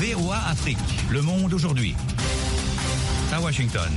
VOA Afrique, le monde aujourd'hui. À Washington.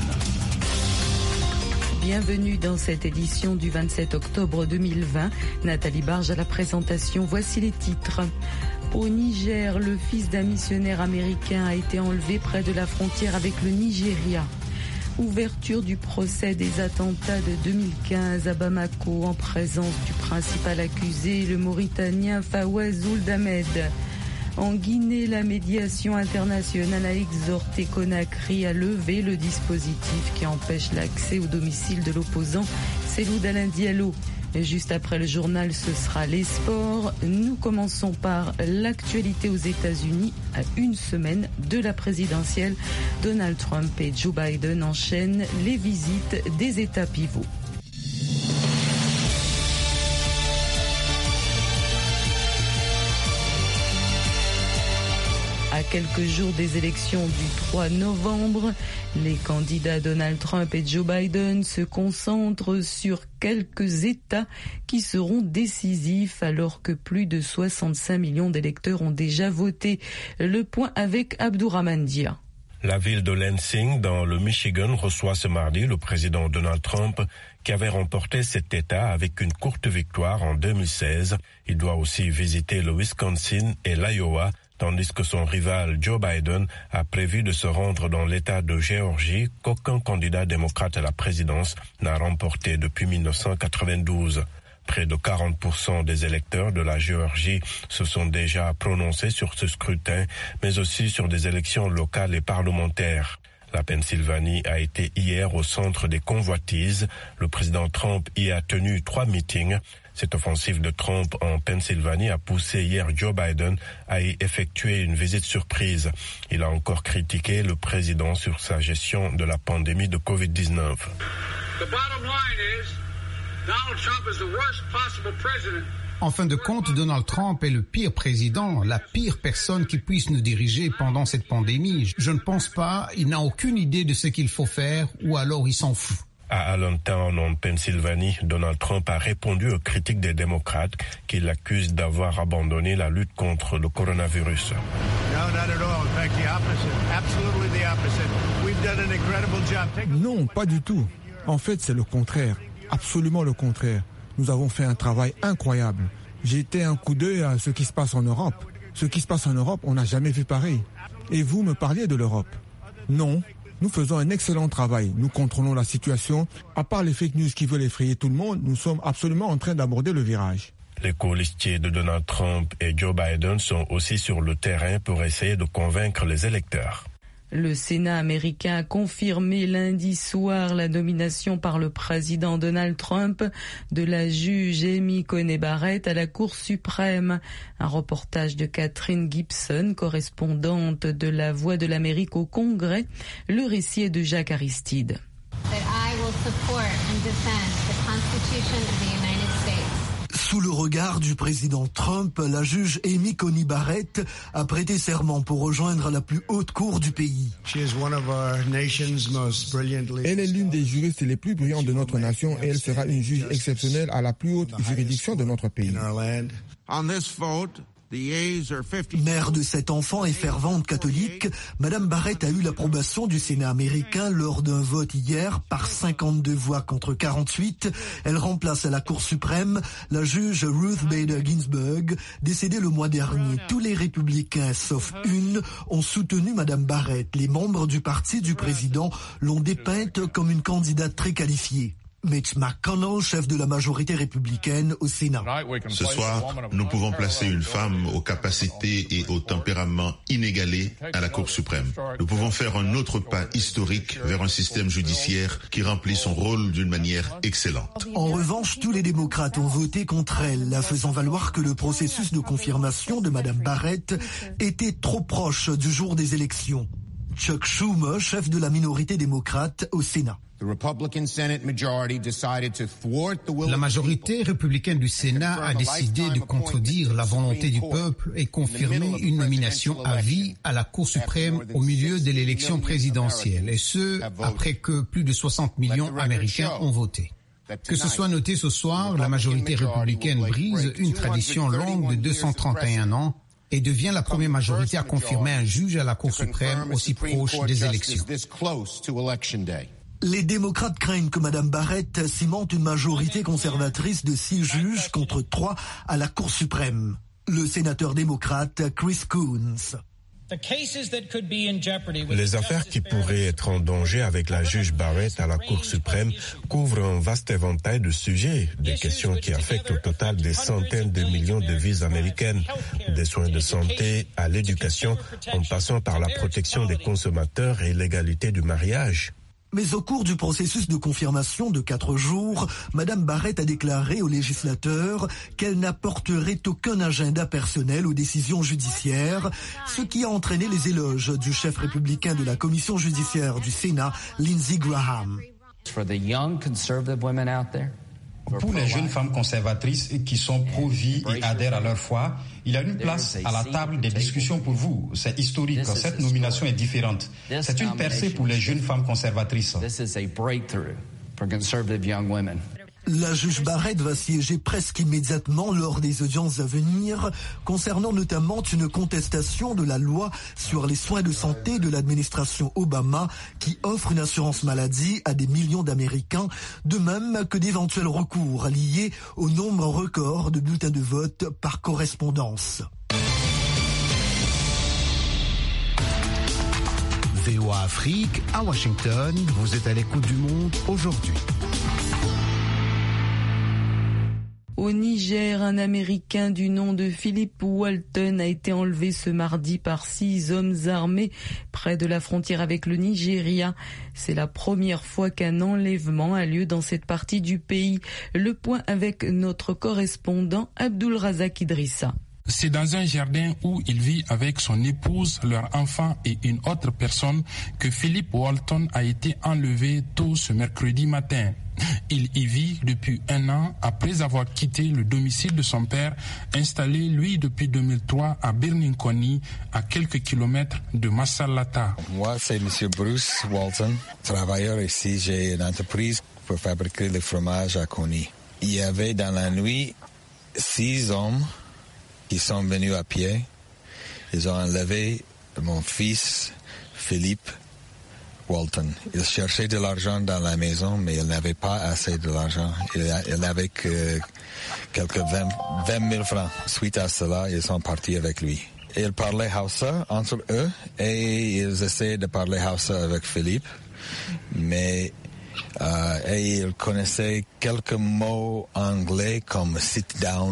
Bienvenue dans cette édition du 27 octobre 2020. Nathalie Barge à la présentation. Voici les titres. Au Niger, le fils d'un missionnaire américain a été enlevé près de la frontière avec le Nigeria. Ouverture du procès des attentats de 2015 à Bamako en présence du principal accusé, le Mauritanien Fawaz Ould Ahmed. En Guinée, la médiation internationale a exhorté Conakry à lever le dispositif qui empêche l'accès au domicile de l'opposant Cellou Dalein Diallo. Juste après le journal, ce sera les sports. Nous commençons par l'actualité aux États-Unis. À une semaine de la présidentielle, Donald Trump et Joe Biden enchaînent les visites des États pivots. À quelques jours des élections du 3 novembre, les candidats Donald Trump et Joe Biden se concentrent sur quelques États qui seront décisifs alors que plus de 65 millions d'électeurs ont déjà voté. Le point avec Abdourahmane Dia. La ville de Lansing, dans le Michigan, reçoit ce mardi le président Donald Trump qui avait remporté cet État avec une courte victoire en 2016. Il doit aussi visiter le Wisconsin et l'Iowa, tandis que son rival Joe Biden a prévu de se rendre dans l'État de Géorgie qu'aucun candidat démocrate à la présidence n'a remporté depuis 1992. Près de 40% des électeurs de la Géorgie se sont déjà prononcés sur ce scrutin, mais aussi sur des élections locales et parlementaires. La Pennsylvanie a été hier au centre des convoitises. Le président Trump y a tenu 3 meetings. Cette offensive de Trump en Pennsylvanie a poussé hier Joe Biden à y effectuer une visite surprise. Il a encore critiqué le président sur sa gestion de la pandémie de Covid-19. En fin de compte, Donald Trump est le pire président, la pire personne qui puisse nous diriger pendant cette pandémie. Je ne pense pas, il n'a aucune idée de ce qu'il faut faire ou alors il s'en fout. À Allentown, en Pennsylvanie, Donald Trump a répondu aux critiques des démocrates qui l'accusent d'avoir abandonné la lutte contre le coronavirus. Non, pas du tout. En fait, c'est le contraire. Absolument le contraire. Nous avons fait un travail incroyable. J'ai jeté un coup d'œil à ce qui se passe en Europe. Ce qui se passe en Europe, on n'a jamais vu pareil. Et vous me parliez de l'Europe. Non, nous faisons un excellent travail. Nous contrôlons la situation. À part les fake news qui veulent effrayer tout le monde, nous sommes absolument en train d'aborder le virage. Les colistiers de Donald Trump et Joe Biden sont aussi sur le terrain pour essayer de convaincre les électeurs. Le Sénat américain a confirmé lundi soir la nomination par le président Donald Trump de la juge Amy Coney Barrett à la Cour suprême. Un reportage de Catherine Gibson, correspondante de La Voix de l'Amérique au Congrès. Le récit est de Jacques Aristide. Sous le regard du président Trump, la juge Amy Coney Barrett a prêté serment pour rejoindre la plus haute cour du pays. Elle est l'une des juristes les plus brillantes de notre nation et elle sera une juge exceptionnelle à la plus haute juridiction de notre pays. Mère de 7 enfants et fervente catholique, Madame Barrett a eu l'approbation du Sénat américain lors d'un vote hier par 52 voix contre 48. Elle remplace à la Cour suprême la juge Ruth Bader Ginsburg, décédée le mois dernier. Tous les républicains, sauf une, ont soutenu Madame Barrett. Les membres du parti du président l'ont dépeinte comme une candidate très qualifiée. Mitch McConnell, chef de la majorité républicaine au Sénat. Ce soir, nous pouvons placer une femme aux capacités et au tempérament inégalés à la Cour suprême. Nous pouvons faire un autre pas historique vers un système judiciaire qui remplit son rôle d'une manière excellente. En revanche, tous les démocrates ont voté contre elle, la faisant valoir que le processus de confirmation de Madame Barrett était trop proche du jour des élections. Chuck Schumer, chef de la minorité démocrate au Sénat. La majorité républicaine du Sénat a décidé de contredire la volonté du peuple et confirmer une nomination à vie à la Cour suprême au milieu de l'élection présidentielle, et ce, après que plus de 60 millions d'Américains ont voté. Que ce soit noté ce soir, la majorité républicaine brise une tradition longue de 231 ans. et devient la première majorité à confirmer un juge à la Cour suprême aussi proche des élections. Les démocrates craignent que Mme Barrett cimente une majorité conservatrice de 6 juges contre 3 à la Cour suprême. Le sénateur démocrate Chris Coons. Les affaires qui pourraient être en danger avec la juge Barrett à la Cour suprême couvrent un vaste éventail de sujets, des questions qui affectent au total des centaines de millions de vies américaines, des soins de santé à l'éducation, en passant par la protection des consommateurs et l'égalité du mariage. Mais au cours du processus de confirmation de 4 jours, Mme Barrett a déclaré aux législateurs qu'elle n'apporterait aucun agenda personnel aux décisions judiciaires, ce qui a entraîné les éloges du chef républicain de la commission judiciaire du Sénat, Lindsey Graham. Pour les jeunes femmes conservatrices qui sont pro-vie et adhèrent à leur foi, il y a une place à la table des discussions pour vous. C'est historique. Cette nomination est différente. C'est une percée pour les jeunes femmes conservatrices. La juge Barrett va siéger presque immédiatement lors des audiences à venir, concernant notamment une contestation de la loi sur les soins de santé de l'administration Obama qui offre une assurance maladie à des millions d'Américains, de même que d'éventuels recours liés au nombre record de bulletins de vote par correspondance. VOA Afrique, à Washington, vous êtes à l'écoute du monde aujourd'hui. Au Niger, un Américain du nom de Philip Walton a été enlevé ce mardi par 6 hommes armés près de la frontière avec le Nigeria. C'est la première fois qu'un enlèvement a lieu dans cette partie du pays. Le point avec notre correspondant Abdul Razak Idrissa. C'est dans un jardin où il vit avec son épouse, leur enfant et une autre personne que Philip Walton a été enlevé tôt ce mercredi matin. Il y vit depuis 1 an après avoir quitté le domicile de son père, installé lui depuis 2003 à Birnin-Koni, à quelques kilomètres de Massalata. Moi, c'est M. Bruce Walton, travailleur ici. J'ai une entreprise pour fabriquer le fromage à Koni. Il y avait dans la nuit 6 hommes qui sont venus à pied. Ils ont enlevé mon fils, Philippe Walton. Il cherchait de l'argent dans la maison, mais il n'avait pas assez de l'argent. Il n'avait que quelques 20 000 francs. Suite à cela, ils sont partis avec lui. Ils parlaient Hausa entre eux et ils essayaient de parler Hausa avec Philippe, mais et ils connaissaient quelques mots anglais comme sit down,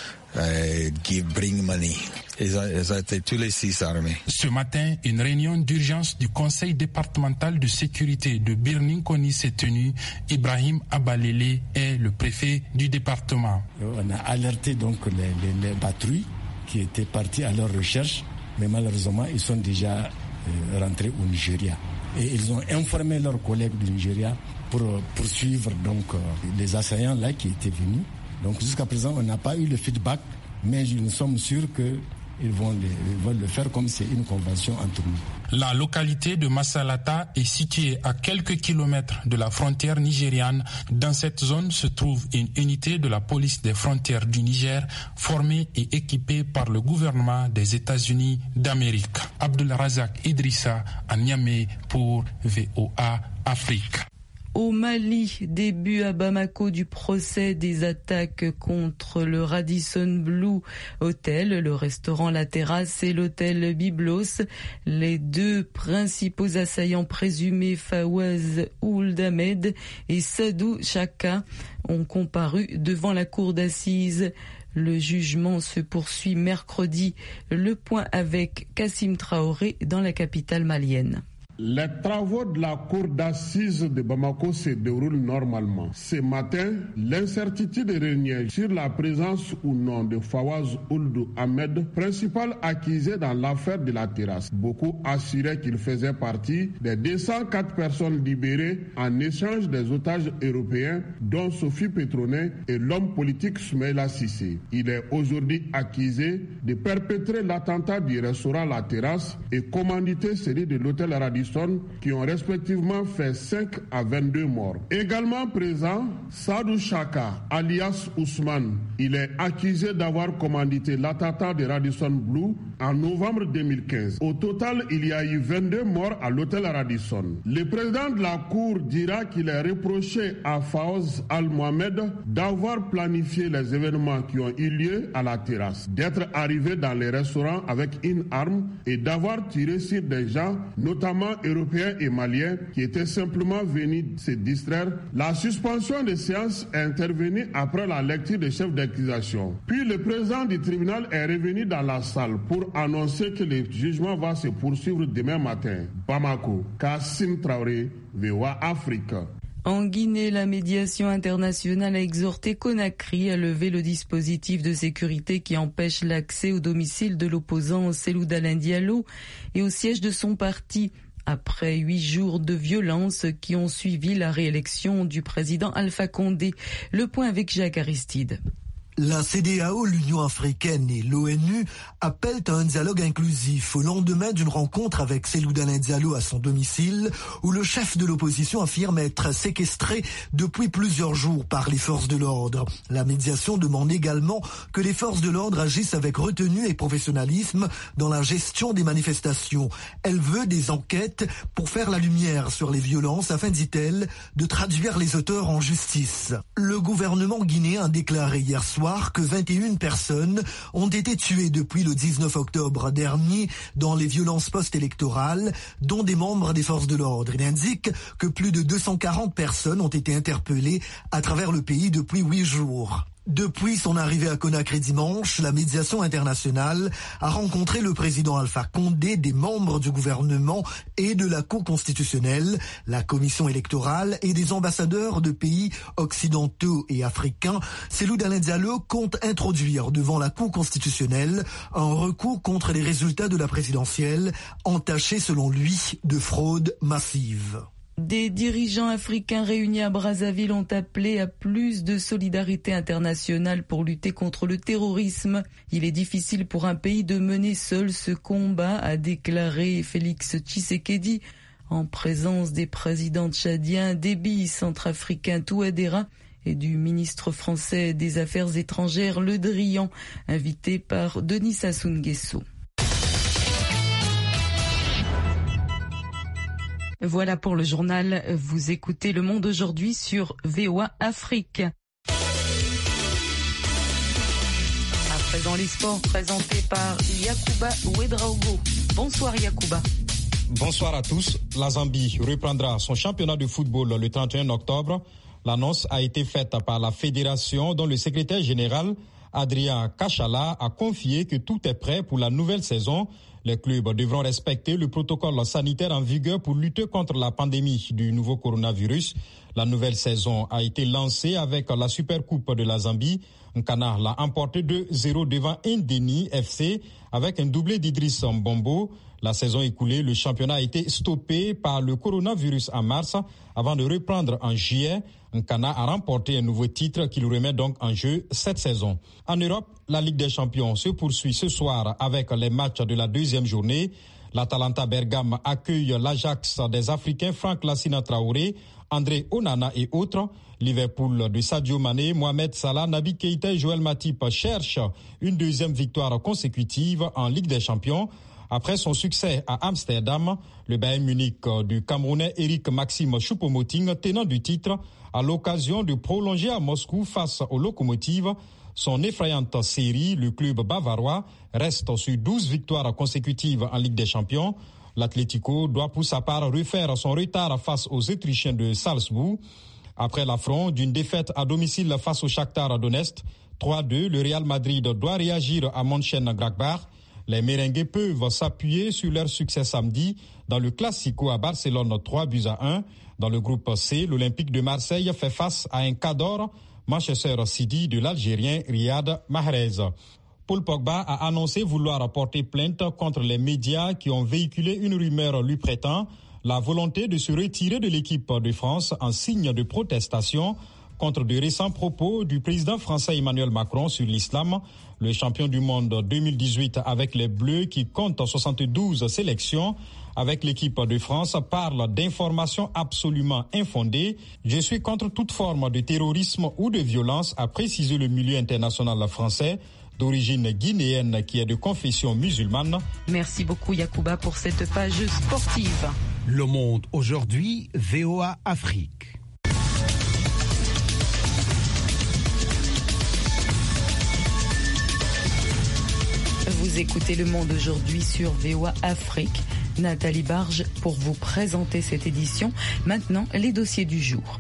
bring money. Ils ont été tous les 6 armés. Ce matin, une réunion d'urgence du Conseil départemental de sécurité de Birnin-Koni s'est tenue. Ibrahim Abalele est le préfet du département. On a alerté donc les patrouilles qui étaient parties à leur recherche, mais malheureusement, ils sont déjà rentrés au Nigeria. Et ils ont informé leurs collègues du Nigeria pour poursuivre donc les assaillants là qui étaient venus. Donc jusqu'à présent, on n'a pas eu le feedback, mais nous sommes sûrs qu'ils vont le faire comme c'est une convention entre nous. La localité de Massalata est située à quelques kilomètres de la frontière nigériane. Dans cette zone se trouve une unité de la police des frontières du Niger, formée et équipée par le gouvernement des États-Unis d'Amérique. Abdul Razak Idrissa à Niamey pour VOA Afrique. Au Mali, début à Bamako du procès des attaques contre le Radisson Blu Hotel, le restaurant La Terrasse et l'hôtel Byblos. Les 2 principaux assaillants présumés, Fawaz Ould Ahmed et Sadou Chaka, ont comparu devant la cour d'assises. Le jugement se poursuit mercredi. Le point avec Kassim Traoré dans la capitale malienne. Les travaux de la cour d'assises de Bamako se déroulent normalement. Ce matin, l'incertitude régnait sur la présence ou non de Fawaz Ould Ahmed, principal accusé dans l'affaire de La Terrasse. Beaucoup assuraient qu'il faisait partie des 204 personnes libérées en échange des otages européens, dont Sophie Petronet et l'homme politique Soumaïla Cissé. Il est aujourd'hui accusé de perpétrer l'attentat du restaurant La Terrasse et commanditer celui de l'hôtel Radisson Radisson qui ont respectivement fait 5 à 22 morts. Également présent, Sadou Chaka, alias Ousmane. Il est accusé d'avoir commandité l'attentat de Radisson Blu en novembre 2015. Au total, il y a eu 22 morts à l'hôtel Radisson. Le président de la Cour dira qu'il est reproché à Fawaz Al-Mohamed d'avoir planifié les événements qui ont eu lieu à la terrasse, d'être arrivé dans les restaurants avec une arme et d'avoir tiré sur des gens, notamment européens et maliens, qui étaient simplement venus se distraire. La suspension de séance est intervenue après la lecture des chefs d'accusation. Puis le président du tribunal est revenu dans la salle pour annoncer que le jugement va se poursuivre demain matin. Bamako, Kassim Traoré, VOA Afrique. En Guinée, la médiation internationale a exhorté Conakry à lever le dispositif de sécurité qui empêche l'accès au domicile de l'opposant Cellou Dalein Diallo et au siège de son parti, après 8 jours de violence qui ont suivi la réélection du président Alpha Condé. Le point avec Jacques Aristide. La CEDEAO, l'Union africaine et l'ONU appellent à un dialogue inclusif au lendemain d'une rencontre avec Cellou Dalein Diallo à son domicile où le chef de l'opposition affirme être séquestré depuis plusieurs jours par les forces de l'ordre. La médiation demande également que les forces de l'ordre agissent avec retenue et professionnalisme dans la gestion des manifestations. Elle veut des enquêtes pour faire la lumière sur les violences afin, dit-elle, de traduire les auteurs en justice. Le gouvernement guinéen a déclaré hier soir que 21 personnes ont été tuées depuis le 19 octobre dernier dans les violences post-électorales, dont des membres des forces de l'ordre. Il indique que plus de 240 personnes ont été interpellées à travers le pays depuis 8 jours. Depuis son arrivée à Conakry dimanche, la médiation internationale a rencontré le président Alpha Condé, des membres du gouvernement et de la Cour constitutionnelle, la commission électorale et des ambassadeurs de pays occidentaux et africains. Cellou Dalein Diallo compte introduire devant la Cour constitutionnelle un recours contre les résultats de la présidentielle, entachés selon lui de fraude massive. Des dirigeants africains réunis à Brazzaville ont appelé à plus de solidarité internationale pour lutter contre le terrorisme. Il est difficile pour un pays de mener seul ce combat, a déclaré Félix Tshisekedi, en présence des présidents tchadiens Déby, centrafricain Touadéra et du ministre français des Affaires étrangères Le Drian, invité par Denis Sassou Nguesso. Voilà pour le journal. Vous écoutez Le Monde aujourd'hui sur VOA Afrique. À présent, les sports présentés par Yacouba Ouedraogo. Bonsoir Yacouba. Bonsoir à tous. La Zambie reprendra son championnat de football le 31 octobre. L'annonce a été faite par la fédération dont le secrétaire général, Adrien Kachala, a confié que tout est prêt pour la nouvelle saison. Les clubs devront respecter le protocole sanitaire en vigueur pour lutter contre la pandémie du nouveau coronavirus. La nouvelle saison a été lancée avec la Supercoupe de la Zambie. Nkana l'a emporté 2-0 devant Ndeni FC avec un doublé d'Idriss Mbombo. La saison écoulée, le championnat a été stoppé par le coronavirus en mars avant de reprendre en juillet. Nkana a remporté un nouveau titre qui le remet donc en jeu cette saison. En Europe, la Ligue des Champions se poursuit ce soir avec les matchs de la deuxième journée. L'Atalanta Bergame accueille l'Ajax des Africains Franck Lassina Traoré, André Onana et autres. Liverpool de Sadio Mané, Mohamed Salah, Naby Keïta et Joël Matip cherchent une deuxième victoire consécutive en Ligue des Champions. Après son succès à Amsterdam, le Bayern Munich du Camerounais Eric Maxime Choupo-Moting, tenant du titre, à l'occasion de prolonger à Moscou face aux locomotives son effrayante série. Le club bavarois reste sur 12 victoires consécutives en Ligue des Champions. L'Atlético doit pour sa part refaire son retard face aux Autrichiens de Salzbourg. Après l'affront d'une défaite à domicile face au Shakhtar Donetsk, 3-2, le Real Madrid doit réagir à Mönchengladbach. Les Merengues peuvent s'appuyer sur leur succès samedi dans le Classico à Barcelone 3-1. Dans le groupe C, l'Olympique de Marseille fait face à un Cador, Manchester City de l'Algérien Riyad Mahrez. Paul Pogba a annoncé vouloir porter plainte contre les médias qui ont véhiculé une rumeur lui prêtant la volonté de se retirer de l'équipe de France en signe de protestation contre de récents propos du président français Emmanuel Macron sur l'islam. Le champion du monde 2018 avec les Bleus qui compte 72 sélections avec l'équipe de France parle d'informations absolument infondées. Je suis contre toute forme de terrorisme ou de violence, a précisé le milieu international français d'origine guinéenne qui est de confession musulmane. Merci beaucoup Yacouba pour cette page sportive. Le Monde aujourd'hui, VOA Afrique. Vous écoutez Le Monde aujourd'hui sur VOA Afrique. Nathalie Barge pour vous présenter cette édition. Maintenant, les dossiers du jour.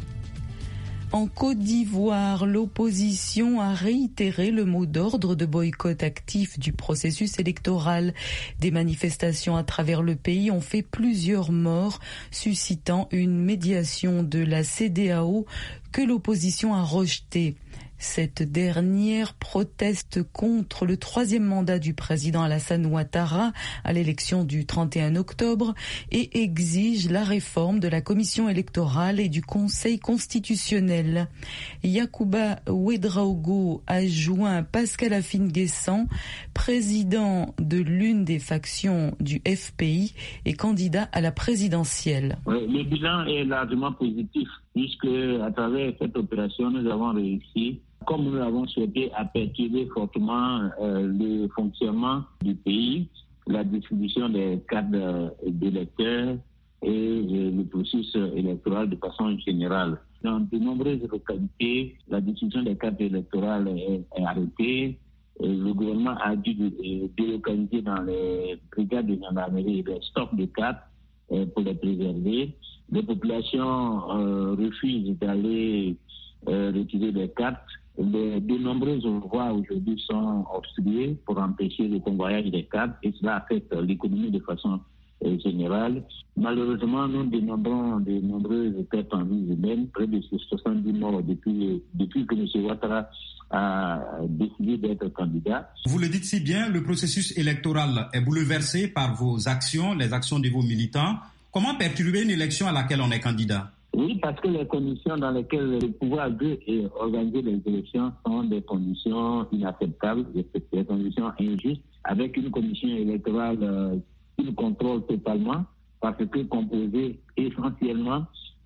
En Côte d'Ivoire, l'opposition a réitéré le mot d'ordre de boycott actif du processus électoral. Des manifestations à travers le pays ont fait plusieurs morts, suscitant une médiation de la CEDEAO que l'opposition a rejetée. Cette dernière proteste contre le 3e mandat du président Alassane Ouattara à l'élection du 31 octobre et exige la réforme de la commission électorale et du Conseil constitutionnel. Yacouba Ouedraogo a joint Pascal Afine-Guessant, président de l'une des factions du FPI et candidat à la présidentielle. Le bilan est largement positif puisque à travers cette opération, nous avons réussi, comme nous l'avons souhaité, à perturber fortement le fonctionnement du pays, la distribution des cartes d'électeurs et le processus électoral de façon générale. Dans de nombreuses localités, la distribution des cartes électorales est arrêtée. Le gouvernement a dû délocaliser dans les brigades de gendarmerie des stocks de cartes pour les préserver. Les populations refusent d'aller retirer des cartes. De nombreuses voies aujourd'hui sont obstruées pour empêcher le convoyage des cartes et cela affecte l'économie de façon générale. Malheureusement, nous dénombrons de nombreuses pertes en vie humaines, près de 70 morts depuis que M. Ouattara a décidé d'être candidat. Vous le dites si bien, le processus électoral est bouleversé par vos actions, les actions de vos militants. Comment perturber une élection à laquelle on est candidat? Oui, parce que les conditions dans lesquelles le pouvoir veut organiser les élections sont des conditions inacceptables, des conditions injustes, avec une commission électorale qu'il contrôle totalement, parce que composée essentiellement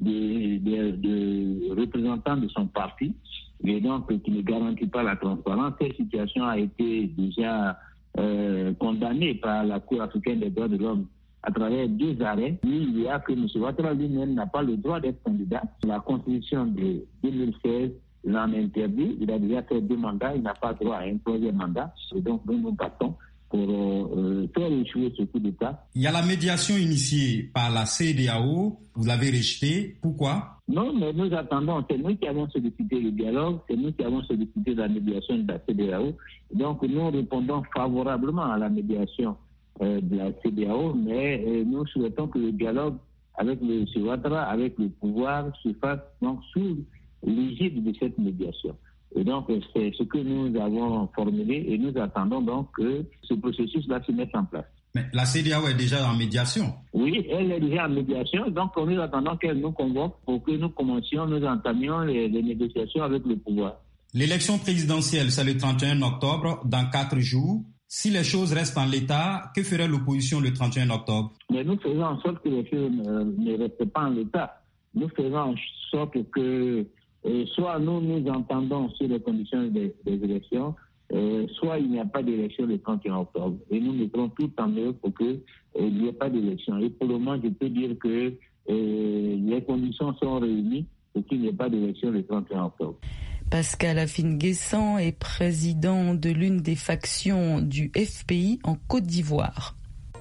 de représentants de son parti, et donc qui ne garantit pas la transparence. Cette situation a été déjà condamnée par la Cour africaine des droits de l'homme à travers 2 arrêts. Il y a que M. Ouattara lui-même n'a pas le droit d'être candidat. La Constitution de 2016 l'en interdit. Il a déjà fait 2 mandats. Il n'a pas droit à un 3e mandat. Et donc, nous partons pour faire échouer ce coup d'État. Il y a la médiation initiée par la CEDEAO. Vous l'avez rejetée. Pourquoi? Non, mais nous attendons. C'est nous qui avons sollicité le dialogue. C'est nous qui avons sollicité la médiation de la CEDEAO. Donc, nous répondons favorablement à la médiation de la CEDEAO, mais nous souhaitons que le dialogue avec le M. Ouattara, avec le pouvoir, se fasse donc sous l'égide de cette médiation. Et donc, c'est ce que nous avons formulé et nous attendons donc que ce processus-là se mette en place. Mais la CEDEAO est déjà en médiation. Oui, elle est déjà en médiation, donc nous attendons qu'elle nous convoque pour que nous commencions, nous entamions les négociations avec le pouvoir. L'élection présidentielle, c'est le 31 octobre, dans 4 jours. Si les choses restent en l'état, que ferait l'opposition le 31 octobre? Mais nous faisons en sorte que les choses ne restent pas en l'état. Nous faisons en sorte que soit nous entendons sur les conditions des élections, soit il n'y a pas d'élection le 31 octobre. Et nous mettrons tout en œuvre pour qu'il n'y ait pas d'élection. Et pour le moment, je peux dire que les conditions sont réunies pour qu'il n'y ait pas d'élection le 31 octobre. Pascal Afine-Guessant est président de l'une des factions du FPI en Côte d'Ivoire.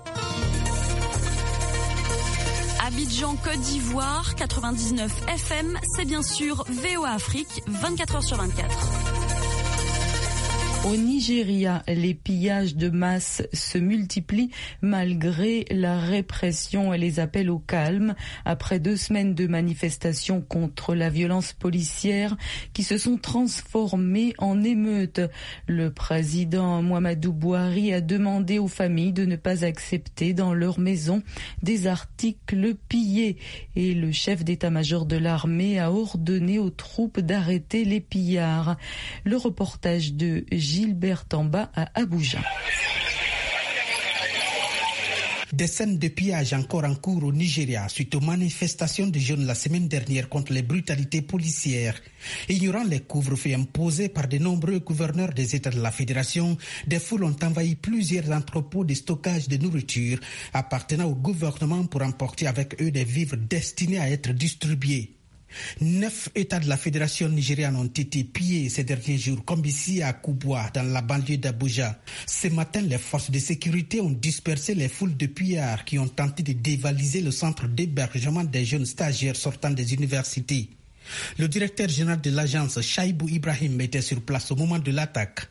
Abidjan, Côte d'Ivoire, 99 FM, c'est bien sûr VOA Afrique, 24h sur 24. Au Nigeria, les pillages de masse se multiplient malgré la répression et les appels au calme après 2 semaines de manifestations contre la violence policière qui se sont transformées en émeutes. Le président Muhammadu Buhari a demandé aux familles de ne pas accepter dans leur maison des articles pillés et le chef d'état-major de l'armée a ordonné aux troupes d'arrêter les pillards. Le reportage de Gilbert Tamba à Abuja. Des scènes de pillage encore en cours au Nigeria suite aux manifestations de jeunes la semaine dernière contre les brutalités policières. Ignorant les couvre-feux imposés par de nombreux gouverneurs des États de la Fédération, des foules ont envahi plusieurs entrepôts de stockage de nourriture appartenant au gouvernement pour emporter avec eux des vivres destinés à être distribués. 9 États de la Fédération nigériane ont été pillés ces derniers jours, comme ici à Kubwa, dans la banlieue d'Abuja. Ce matin, les forces de sécurité ont dispersé les foules de pillards qui ont tenté de dévaliser le centre d'hébergement des jeunes stagiaires sortant des universités. Le directeur général de l'agence, Shaibou Ibrahim, était sur place au moment de l'attaque.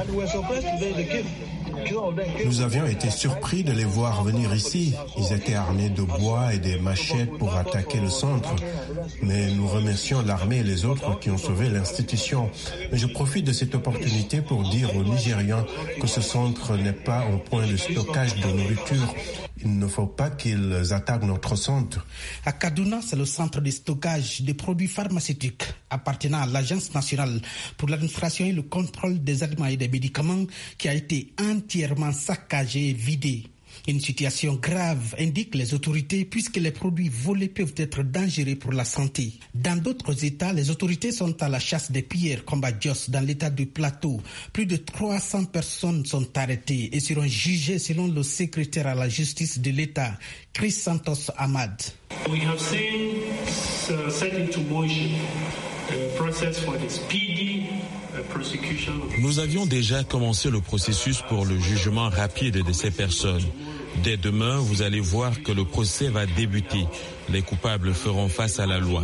Nous avions été surpris de les voir venir ici. Ils étaient armés de bois et des machettes pour attaquer le centre. Mais nous remercions l'armée et les autres qui ont sauvé l'institution. Mais je profite de cette opportunité pour dire aux Nigérians que ce centre n'est pas un point de stockage de nourriture. Il ne faut pas qu'ils attaquent notre centre. À Kaduna, c'est le centre de stockage des produits pharmaceutiques appartenant à l'Agence nationale pour l'administration et le contrôle des aliments et des médicaments qui a été entièrement saccagé et vidé. Une situation grave, indiquent les autorités, puisque les produits volés peuvent être dangereux pour la santé. Dans d'autres États, les autorités sont à la chasse des pillards, comme à Jos, dans l'État du Plateau. Plus de 300 personnes sont arrêtées et seront jugées selon le secrétaire à la justice de l'État, Chris Santos Ahmad. We have seen set into motion the process for the speedy prosecution. Nous avions déjà commencé le processus pour le jugement rapide de ces personnes. Dès demain, vous allez voir que le procès va débuter. Les coupables feront face à la loi.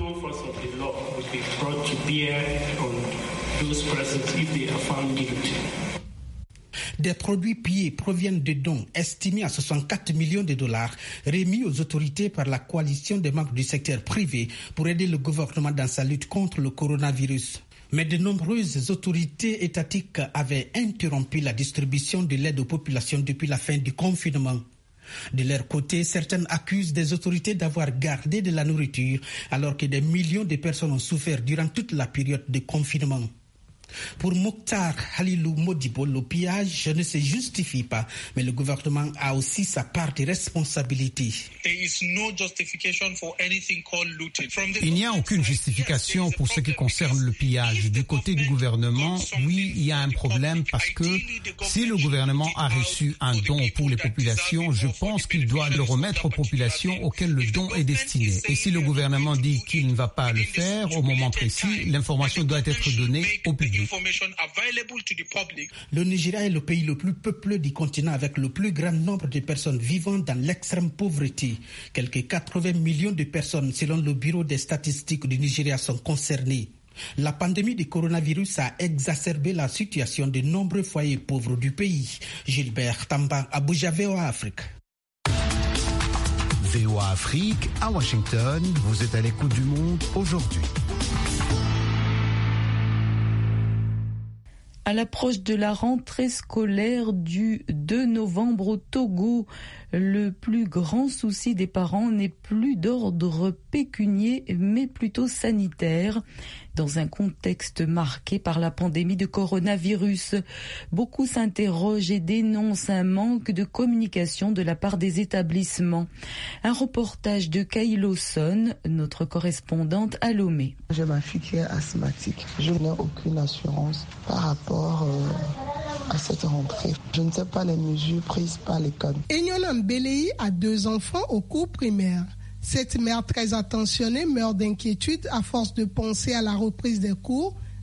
Des produits pillés proviennent de dons estimés à 64 millions de dollars remis aux autorités par la coalition des membres du secteur privé pour aider le gouvernement dans sa lutte contre le coronavirus. Mais de nombreuses autorités étatiques avaient interrompu la distribution de l'aide aux populations depuis la fin du confinement. De leur côté, certaines accusent des autorités d'avoir gardé de la nourriture alors que des millions de personnes ont souffert durant toute la période de confinement. Pour Mokhtar Halilou Modibo, le pillage ne se justifie pas, mais le gouvernement a aussi sa part de responsabilité. Il n'y a aucune justification pour ce qui concerne le pillage. Du côté du gouvernement, oui, il y a un problème parce que si le gouvernement a reçu un don pour les populations, je pense qu'il doit le remettre aux populations auxquelles le don est destiné. Et si le gouvernement dit qu'il ne va pas le faire au moment précis, l'information doit être donnée au public. Le Nigeria est le pays le plus peuplé du continent avec le plus grand nombre de personnes vivant dans l'extrême pauvreté. Quelques 80 millions de personnes, selon le Bureau des statistiques du Nigeria, sont concernées. La pandémie du coronavirus a exacerbé la situation de nombreux foyers pauvres du pays. Gilbert Tamba, Abuja, VOA Afrique. VOA Afrique, à Washington, vous êtes à l'écoute du monde aujourd'hui. À l'approche de la rentrée scolaire du 2 novembre au Togo, le plus grand souci des parents n'est plus d'ordre pécunier, mais plutôt sanitaire. Dans un contexte marqué par la pandémie de coronavirus, beaucoup s'interrogent et dénoncent un manque de communication de la part des établissements. Un reportage de Kaylo Son, notre correspondante à Lomé. J'ai ma fille qui est asthmatique. Je n'ai aucune assurance par rapport à cette rentrée. Je ne sais pas les mesures prises par l'école. Ignonan Belei a 2 enfants au cours primaire. Cette mère très attentionnée meurt d'inquiétude à force de penser à la reprise des cours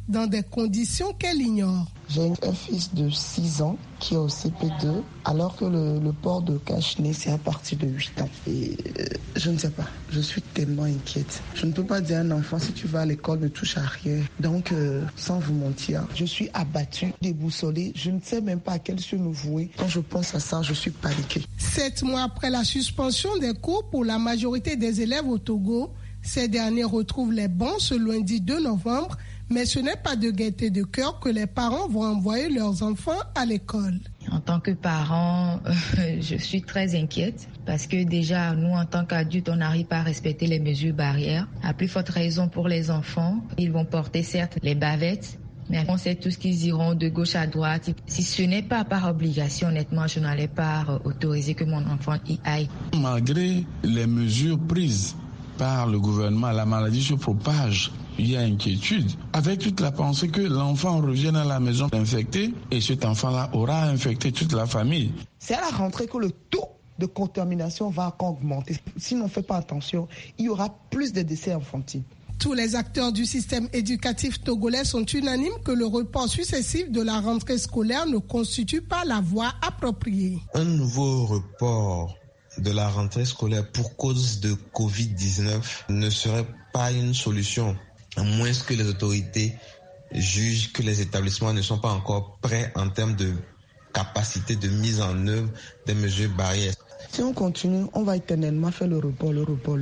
dans des conditions qu'elle ignore. J'ai un fils de 6 ans qui est au CP2, alors que le port de cache-nez, c'est à partir de 8 ans. Et je ne sais pas, je suis tellement inquiète. Je ne peux pas dire à un enfant, si tu vas à l'école, ne touche à rien. Donc, sans vous mentir, je suis abattue, déboussolée. Je ne sais même pas à quel cieux me vouer. Quand je pense à ça, je suis paniquée. 7 mois après la suspension des cours pour la majorité des élèves au Togo, ces derniers retrouvent les bancs ce lundi 2 novembre, mais ce n'est pas de gaieté de cœur que les parents vont envoyer leurs enfants à l'école. En tant que parent, je suis très inquiète parce que déjà, nous, en tant qu'adultes, on n'arrive pas à respecter les mesures barrières. À plus forte raison pour les enfants, ils vont porter certes les bavettes, mais on sait tous qu'ils iront de gauche à droite. Si ce n'est pas par obligation, honnêtement, je n'allais pas autoriser que mon enfant y aille. Malgré les mesures prises par le gouvernement, la maladie se propage. Il y a inquiétude, avec toute la pensée que l'enfant revienne à la maison infecté et cet enfant-là aura infecté toute la famille. C'est à la rentrée que le taux de contamination va augmenter. Si l'on ne fait pas attention, il y aura plus de décès infantiles. Tous les acteurs du système éducatif togolais sont unanimes que le report successif de la rentrée scolaire ne constitue pas la voie appropriée. Un nouveau report de la rentrée scolaire pour cause de Covid-19 ne serait pas une solution, à moins que les autorités jugent que les établissements ne sont pas encore prêts en termes de capacité de mise en œuvre des mesures barrières. Si on continue, on va éternellement faire le report.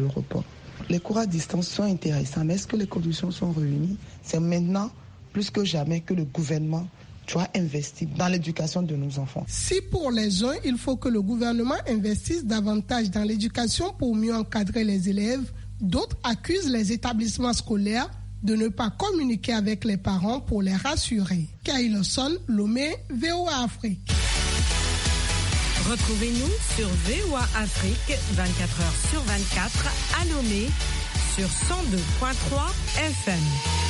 Les cours à distance sont intéressants, mais est-ce que les conditions sont réunies? C'est maintenant, plus que jamais, que le gouvernement doit investir dans l'éducation de nos enfants. Si pour les uns, il faut que le gouvernement investisse davantage dans l'éducation pour mieux encadrer les élèves, d'autres accusent les établissements scolaires de ne pas communiquer avec les parents pour les rassurer. Kyle Son, Lomé, VOA Afrique. Retrouvez-nous sur VOA Afrique 24h/24 à Lomé sur 102.3 FM.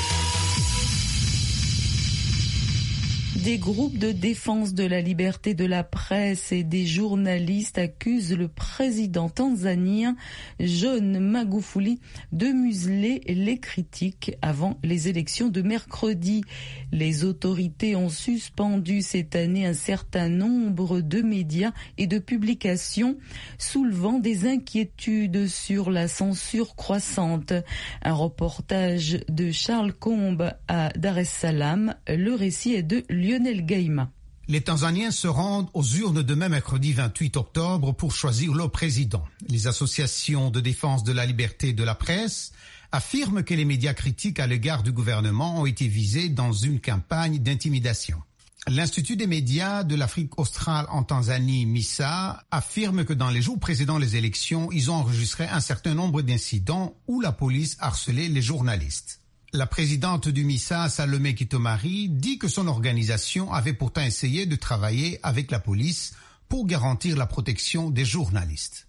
Des groupes de défense de la liberté de la presse et des journalistes accusent le président tanzanien John Magufuli de museler les critiques avant les élections de mercredi. Les autorités ont suspendu cette année un certain nombre de médias et de publications, soulevant des inquiétudes sur la censure croissante. Un reportage de Charles Combe à Dar es Salaam. Le récit est de Lionel Gaïma. Les Tanzaniens se rendent aux urnes demain mercredi 28 octobre pour choisir leur président. Les associations de défense de la liberté de la presse affirment que les médias critiques à l'égard du gouvernement ont été visés dans une campagne d'intimidation. L'Institut des médias de l'Afrique australe en Tanzanie, MISA, affirme que dans les jours précédant les élections, ils ont enregistré un certain nombre d'incidents où la police harcelait les journalistes. La présidente du MISA, Salome Kitomari, dit que son organisation avait pourtant essayé de travailler avec la police pour garantir la protection des journalistes.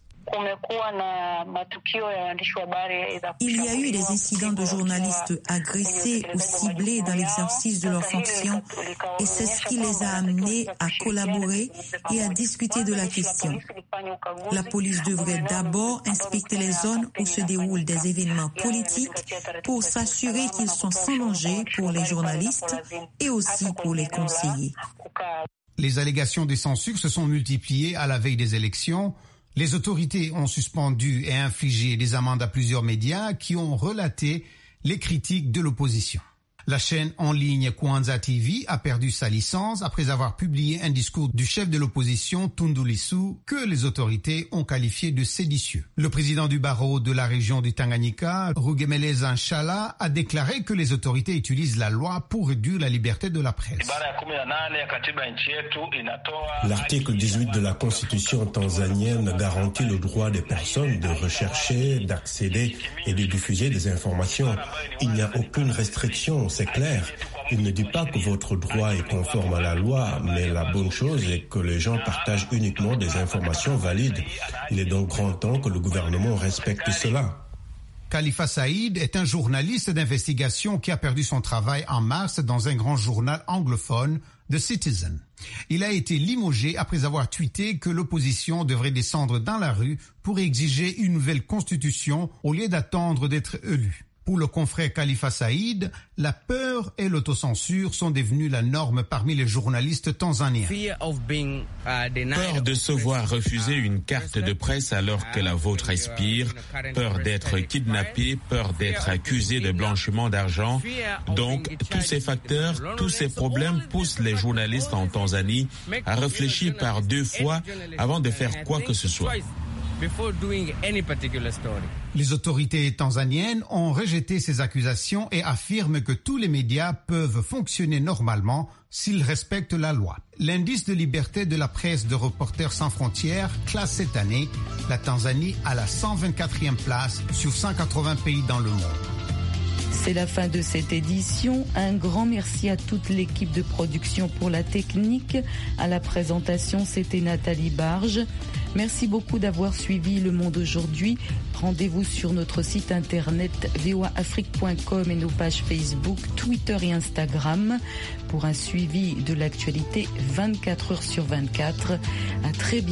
Il y a eu des incidents de journalistes agressés ou ciblés dans l'exercice de leurs fonctions et c'est ce qui les a amenés à collaborer et à discuter de la question. La police devrait d'abord inspecter les zones où se déroulent des événements politiques pour s'assurer qu'ils sont sans danger pour les journalistes et aussi pour les conseillers. Les allégations de censure se sont multipliées à la veille des élections. Les autorités ont suspendu et infligé des amendes à plusieurs médias qui ont relaté les critiques de l'opposition. La chaîne en ligne Kwanza TV a perdu sa licence après avoir publié un discours du chef de l'opposition Tundu Lissu que les autorités ont qualifié de séditieux. Le président du barreau de la région du Tanganyika, Rugemeleza Nshala, a déclaré que les autorités utilisent la loi pour réduire la liberté de la presse. L'article 18 de la Constitution tanzanienne garantit le droit des personnes de rechercher, d'accéder et de diffuser des informations. Il n'y a aucune restriction. C'est clair, il ne dit pas que votre droit est conforme à la loi, mais la bonne chose est que les gens partagent uniquement des informations valides. Il est donc grand temps que le gouvernement respecte cela. Khalifa Saïd est un journaliste d'investigation qui a perdu son travail en mars dans un grand journal anglophone, The Citizen. Il a été limogé après avoir tweeté que l'opposition devrait descendre dans la rue pour exiger une nouvelle constitution au lieu d'attendre d'être élu. Pour le confrère Khalifa Saïd, la peur et l'autocensure sont devenus la norme parmi les journalistes tanzaniens. Peur de se voir refuser une carte de presse alors que la vôtre expire, peur d'être kidnappé, peur d'être accusé de blanchiment d'argent. Donc, tous ces facteurs, tous ces problèmes poussent les journalistes en Tanzanie à réfléchir par 2 fois avant de faire quoi que ce soit. Les autorités tanzaniennes ont rejeté ces accusations et affirment que tous les médias peuvent fonctionner normalement s'ils respectent la loi. L'indice de liberté de la presse de Reporters sans frontières classe cette année la Tanzanie à la 124e place sur 180 pays dans le monde. C'est la fin de cette édition. Un grand merci à toute l'équipe de production pour la technique. À la présentation, c'était Nathalie Barge. Merci beaucoup d'avoir suivi Le Monde aujourd'hui. Rendez-vous sur notre site internet voaafrique.com et nos pages Facebook, Twitter et Instagram pour un suivi de l'actualité 24 heures sur 24. À très bientôt.